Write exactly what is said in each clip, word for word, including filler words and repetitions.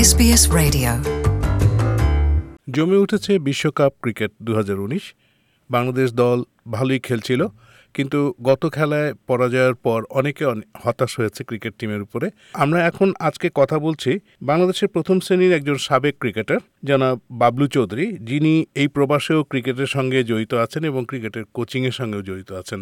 S B S radio. জমে উঠেছে বিশ্বকাপ ক্রিকেট দু হাজার উনিশ। বাংলাদেশ দল ভালোই খেলছিল, কিন্তু গত খেলায় পরাজয়ের পর অনেকে হতাশ হয়েছে ক্রিকেট টিমের উপরে। আমরা এখন আজকে কথা বলছি বাংলাদেশের প্রথম শ্রেণীর একজন সাবেক ক্রিকেটার জনাব বাবলু চৌধুরী, যিনি এই প্রবাসেও ক্রিকেটের সঙ্গে জড়িত আছেন এবং ক্রিকেটের কোচিংয়ের সঙ্গেও জড়িত আছেন।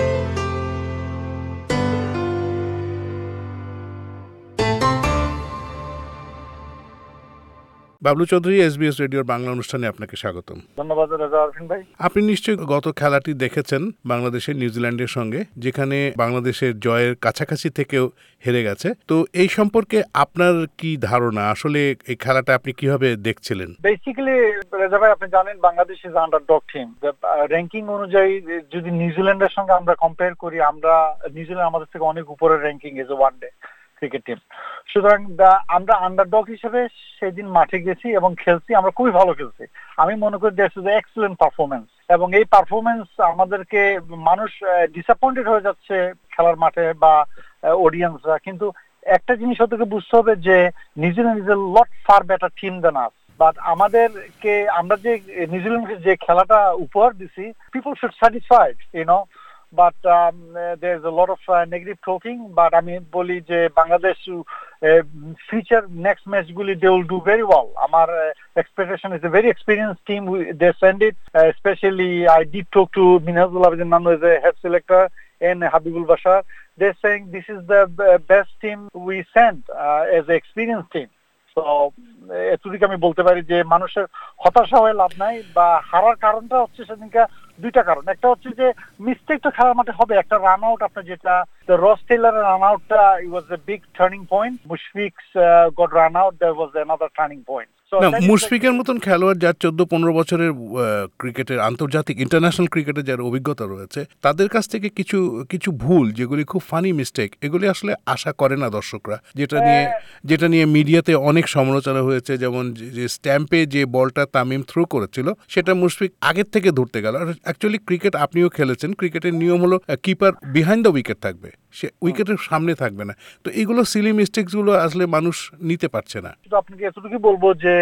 Bablu Chowdhury, S B S রেডিওর বাংলা অনুষ্ঠানে আপনাকে স্বাগতম। ধন্যবাদ আরফিন ভাই। আপনি নিশ্চয়ই গত খেলাটি দেখেছেন বাংলাদেশের নিউজিল্যান্ডের সঙ্গে, যেখানে বাংলাদেশের জয়ের কাছাকাছি থেকেও হেরে গেছে। তো এই সম্পর্কে আপনার কি ধারণা, আসলে এই খেলাটা আপনি কিভাবে দেখছিলেন? বেসিক্যালি রেজা ভাই, আপনি জানেন Bangladesh is underdog team. Ranking অনুযায়ী যদি নিউজিল্যান্ডের সঙ্গে আমরা কম্পেয়ার করি, আমরা নিউজিল্যান্ড আমাদের থেকে অনেক উপরের ranking as a one day cricket team. সুতরাং আমরা আন্ডারডগ হিসেবে সেদিন মাঠে গেছি এবং খেলছি, আমরা খুবই ভালো খেলছি। আমি মনে করি দ্যাটস ইজ এক্সেলেন্ট পারফরমেন্স, এবং এই পারফরমেন্স আমাদেরকে মানুষ ডিসঅ্যাপয়েন্টেড হয়ে যাচ্ছে খেলার মাঠে বা অডিয়েন্সরা, কিন্তু একটা জিনিস ওদেরকে বুঝতে হবে যে New Zealand is a lot far better team than us. But আমাদেরকে আমরা যে নিউজিল্যান্ডকে যে খেলাটা উপহার দিছি, people should satisfied, you know. But um, there's a lot of uh, negative talking. But I mean, boli je Bangladesh uh, future next match guli they will do very well. Our uh, expectation is a very experienced team. We, they send it. Uh, especially, I did talk to Minhajul Abidin Nando as a head selector and Habibul Bashar. They're saying this is the best team we sent uh, as an experienced team. So এতটুকু আমি বলতে পারি যে মানুষের হতাশা হয়ে লাভ নাই, বা হারার কারণটা হচ্ছে সেদিনকে দুইটা কারণ। একটা হচ্ছে যে মিস্টেক তো খেলার মাঠে হবে, একটা রান আউট আপনার যেটা রস টেইলারের রান আউটটা it was a big turning point. Mushfiq's got run out, that was another turning point. মুশফিকের মতন খেলোয়াড় যার চোদ্দ পনেরো বছরের ক্রিকেটের আন্তর্জাতিক ইন্টারন্যাশনাল ক্রিকেটের যার অভিজ্ঞতা রয়েছে, তাদের কাছ থেকে কিছু কিছু ভুল যেগুলি খুব ফানি মিস্টেক, এগুলি আসলে আশা করে না দর্শকরা। যেটা নিয়ে যেটা নিয়ে মিডিয়াতে অনেক সমালোচনা হয়েছে, যেমন যে স্ট্যাম্পে যে বলটা তামিম থ্রো করেছিল সেটা মুশফিক আগের থেকে ধরতে গেল। আর অ্যাকচুয়ালি ক্রিকেট আপনিও খেলেছেন, ক্রিকেটের নিয়ম হলো কিপার বিহাইন্ড দ্য উইকেট থাকবে, সে উইকেটের সামনে থাকবে না। তো এইগুলো সিলি মিস্টেকসগুলো আসলে মানুষ নিতে পারছে না। আপনাকে এতটুকু বলবো যে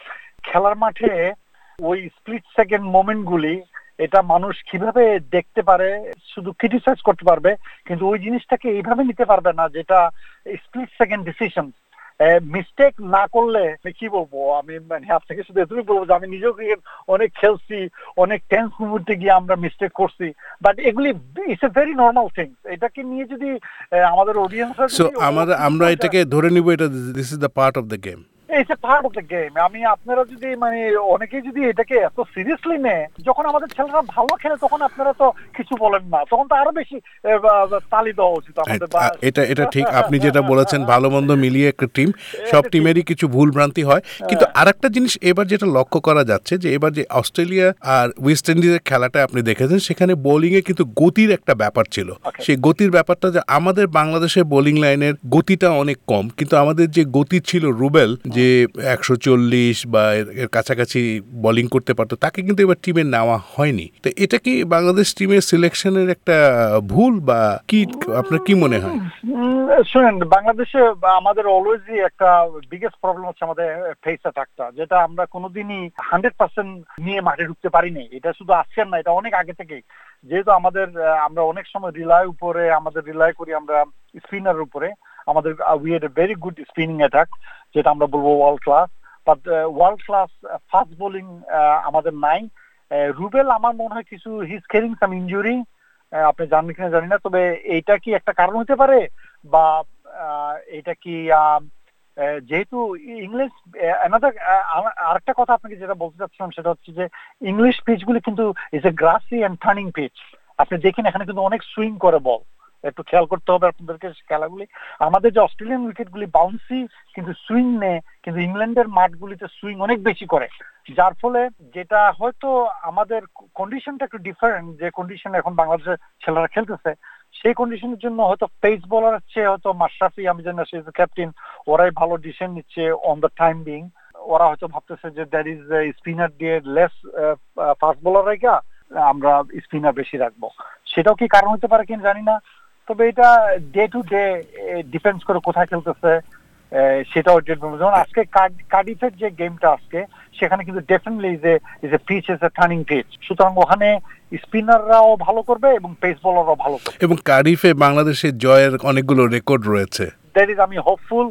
খেলার মাঠে ওই স্প্লিট সেকেন্ড মোমেন্ট গুলি, এটা মানুষ কিভাবে দেখতে পারে শুধু ক্রিটিসাইজ করতে পারবে, কিন্তু ওই জিনিসটাকে এইভাবে নিতে পারবে না যেটা স্প্লিট সেকেন্ড ডিসিশন। মিস্টেক না করলে কি বলবো আমি, মানে আপনাকে শুধু এতটুকু বলবো যে আমি নিজেও ক্রিকেট অনেক খেলছি, অনেক টেন্স মুহূর্তে গিয়ে আমরা মিস্টেক করছি, বাট এগুলি it's a very normal things. এটাকে নিয়ে যদি আমাদের অডিয়েন্স, সো আমরা আমরা এটাকে ধরে নিব এটা this is the part of the game. It's a part of the game. আমি আপনারা যদি মানে অনেকেই যদি এটাকে এত সিরিয়াসলি নেয়, যখন আমাদের ছেলেরা ভালো খেলে তখন আপনারা তো কিছু বলেন না, তখন তো আরো বেশি তালি দেওয়া উচিত আমাদের। এটা এটা ঠিক, আপনি যেটা বলেছেন ভালো মন্দ মিলিয়ে একটা টিম, সব টিমেরই কিছু ভুল ভ্রান্তি হয়। কিন্তু আরেকটা জিনিস এবার যেটা লক্ষ্য করা যাচ্ছে যে এবার যে অস্ট্রেলিয়া আর ওয়েস্ট ইন্ডিজের খেলাটা আপনি দেখেছেন, সেখানে বোলিংয়ে কিন্তু গতির একটা ব্যাপার ছিল। সেই গতির ব্যাপারটা যে আমাদের বাংলাদেশের বোলিং লাইনের গতিটা অনেক কম, কিন্তু আমাদের যে গতি ছিল রুবেল, যে একশো চল্লিশ বা এর কাছাকাছি বোলিং করতে পারতো, তাকে কিন্তু এবার টিমে নেওয়া হয়নি। তো এটা কি বাংলাদেশ টিমের সিলেকশনের একটা ভুল, বা কি আপনার কি মনে হয়? শুনেন, বাংলাদেশে আমাদের অলওয়েজই একটা বিগেস্ট প্রবলেম হচ্ছে আমাদের ফেস অ্যাটাকটা, যেটা আমরা কোনোদিনই হান্ড্রেড পার্সেন্ট নিয়ে মাঠে ঢুকতে পারিনি। এটা শুধু আজকের না, এটা অনেক আগে থেকেই। যেহেতু আমাদের আমরা অনেক সময় রিলাই উপরে আমাদের রিলাই করি আমরা স্পিনারের উপরে, আমাদের we had a very good spinning attack, যেটা আমরা বলবো world class. But world class fast bowling আমাদের নাই। রুবেল আমার মনে হয় কিছু হিজ ক্যারিং সাম ইনজুরি, আপনি জানেন কিনা জানি না, তবে এইটা কি একটা কারণ হতে পারে, বা এটা কি যেহেতু ইংলিশ আরেকটা কথা আপনাকে যেটা বলতে চাচ্ছিলাম সেটা হচ্ছে যে ইংলিশ পিচগুলি কিন্তু is a grassy and turning pitch. আপনি দেখেন এখানে কিন্তু অনেক সুইং করে বল, একটু খেয়াল করতে হবে আপনাদেরকে খেলাগুলি। আমাদের যে অস্ট্রেলিয়ান উইকেটগুলি বাউন্সি কিন্তু সুইং নেই, কিন্তু ইংল্যান্ডের মাঠগুলিতে সুইং অনেক বেশি করে, যার ফলে যেটা হয়তো আমাদের কন্ডিশনটা একটু ডিফারেন্ট, যে কন্ডিশন এখন বাংলাদেশের ছেলেরা খেলতেছে সেই কন্ডিশনের জন্য হয়তো পেস বোলারের চেয়ে হয়তো মাশরাফি, আমি জানি না সে ক্যাপ্টেন, ওরাই ভালো ডিসিশন নিচ্ছে অন দ্য টাইম বিং। ওরা হয়তো ভাবতেছে যে দ্যাট ইজ স্পিনার দিয়ে লেস ফাস্ট বোলার রেখা আমরা স্পিনার বেশি রাখবো, সেটাও কি কারণ হতে পারে কিনা জানি না। তবে এটা ডে টু ডে ডিপেন্ডস করে কোথায় খেলতেছে, সেটাও যেমন আজকে কার্ডিফের যে গেমটা আজকে সেখানে কিন্তু definitely is a is a pitch is a turning pitch, সুতরাং ওখানে স্পিনাররাও ভালো করবে এবং পেস বোলাররাও ভালো করবে। এবং কার্ডিফে বাংলাদেশের জয়ের অনেকগুলো রেকর্ড রয়েছে। দ্যাট ইজ আমি হোপফুল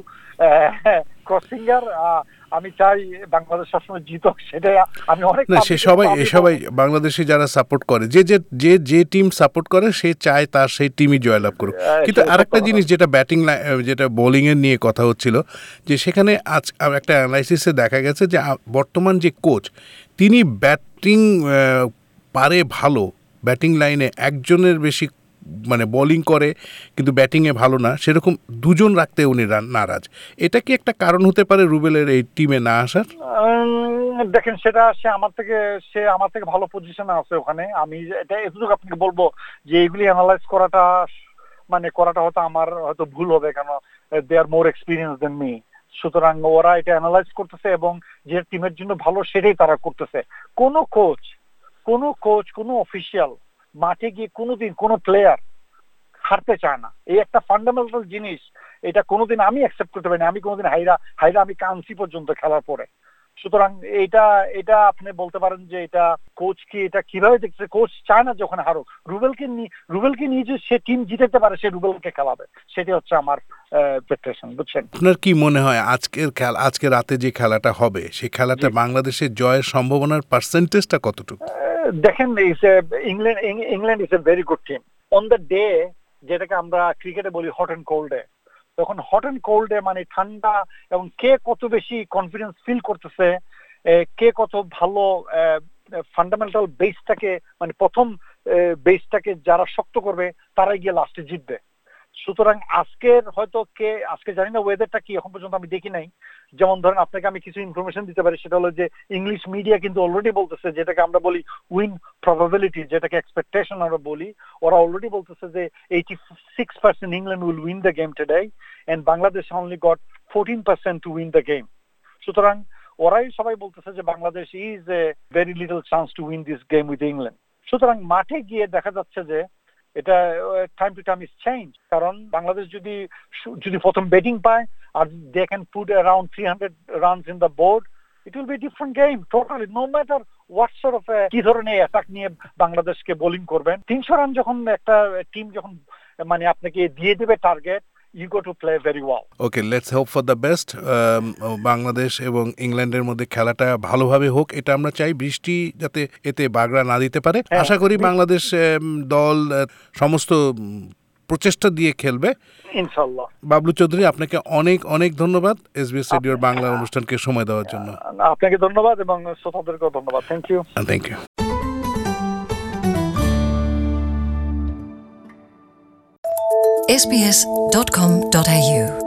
ক্রসিঙ্গার, আমি চাই বাংলাদেশ সবসময় জিতুক, সেটাই আমি অনেক না সে সবাই সবাই বাংলাদেশে যারা সাপোর্ট করে যে যে যে যে টিম সাপোর্ট করে সে চায় তার সেই টিমই জয়লাভ করুক। কিন্তু আরেকটা জিনিস যেটা ব্যাটিং যেটা বোলিং এর নিয়ে কথা হচ্ছিল, যে সেখানে আজ একটা অ্যানালাইসিসে দেখা গেছে যে বর্তমান যে কোচ তিনি ব্যাটিং পারে ভালো, ব্যাটিং লাইনে একজনের বেশি মানে বোলিং করে কিন্তু ব্যাটিংয়ে ভালো না, সেরকম দুজন রাখতে উনি নারাজ। এটা কি একটা কারণ হতে পারে রুবেলের এই টিমে না আসার? দেখেন সেটা সে আমার থেকে সে আমার থেকে ভালো পজিশনে আছে ওখানে। আমি এটা এতটুকু আপনাকে বলবো যে এগুলি অ্যানালাইজ করাটা মানে করাটা হয়তো আমার হয়তো ভুল হবে, কেন দে আর মোর এক্সপিরিয়েন্স দেন মি। সুতরাং ওরা এটা অ্যানালাইজ করতেছে এবং যে টিমের জন্য ভালো সেটাই তারা করতেছে। কোনো কোচ কোনো কোচ কোনো অফিসিয়াল মাঠে গিয়ে কোনোদিন কোনো প্লেয়ার হারতে চায় না, এই একটা ফান্ডামেন্টাল জিনিস। এটা কোনোদিন আমি অ্যাকসেপ্ট করতে পারি না, আমি কোনোদিন হাইরা হাইরা আমি কাঁদছি পর্যন্ত খেলার পরে। সুতরাং এটা এটা আপনি বলতে পারেন যে এটা কোচ কি এটা কিভাবে দেখছে, কোচ চায় না যে ওখানে হারুক। রুবেলকে নিয়ে রুবেলকে নিয়ে যে সে টিম জিতাতে পারে সে রুবেলকে খেলাবে, সেটাই হচ্ছে আমার এক্সপেকটেশন, বুঝছেন? আপনার কি মনে হয় আজকের খেলা আজকে রাতে যে খেলাটা হবে সেই খেলাটা বাংলাদেশের জয়ের সম্ভাবনার পার্সেন্টেজটা কতটুকু? দেখেন England England is a very good team on the day, যেটাকে আমরা ক্রিকেটে বলি হট অ্যান্ড কোল্ড ডে। তখন হট অ্যান্ড কোল্ড ডে মানে ঠান্ডা, এবং কে কত বেশি কনফিডেন্স ফিল করতেছে, কে কত ভালো ফান্ডামেন্টাল বেসটাকে মানে প্রথম বেসটাকে যারা শক্ত করবে তারাই গিয়ে লাস্টে জিতবে। সুতরাং আজকের হয়তো কে আজকে জানি না ওয়েদারটা কি, এখন পর্যন্ত আমি দেখি নাই। যেমন ধরেন আপনাকে আমি কিছু ইনফরমেশন দিতে পারি, সেটা হলো যে ইংলিশ মিডিয়া কিন্তু অলরেডি বলতেছে, যেটাকে আমরা বলি উইন প্রবাবিলিটি, যেটাকে এক্সপেকটেশন আমরা বলি, ওরা অলরেডি বলতেছে যে eighty six percent England will win the game today and Bangladesh only got fourteen percent to win the game. সুতরাং ওরাই সবাই বলতেছে যে Bangladesh is a very little chance to win this game with England. সুতরাং মাঠে গিয়ে দেখা যাচ্ছে যে এটা time to time is change, কারণ বাংলাদেশ যদি যদি প্রথম ব্যাটিং পায় আর they can put around three hundred runs in the board, it will be different game totally, no matter what sort of কি ধরনের অ্যাটাক নিয়ে বাংলাদেশকে বোলিং করবেন। তিনশো রান যখন একটা টিম যখন মানে আপনাকে দিয়ে দেবে target, you go to play very well. Okay, let's hope for the best. Bangladesh এবং ইংল্যান্ডের মধ্যে খেলাটা ভালোভাবে হোক, এটা আমরা চাই। বৃষ্টি যাতে এতে বাগড়া না দিতে পারে। আশা করি বাংলাদেশ দল সমস্ত প্রচেষ্টা দিয়ে খেলবে ইনশাআল্লাহ। বাবলু চৌধুরী, আপনাকে অনেক অনেক ধন্যবাদ এসবিএস রেডিওর বাংলা অনুষ্ঠানকে সময় দেওয়ার জন্য। আপনাকে ধন্যবাদ এবং শ্রোতাদেরকেও ধন্যবাদ। Thank you. Thank you. S B S dot com dot A you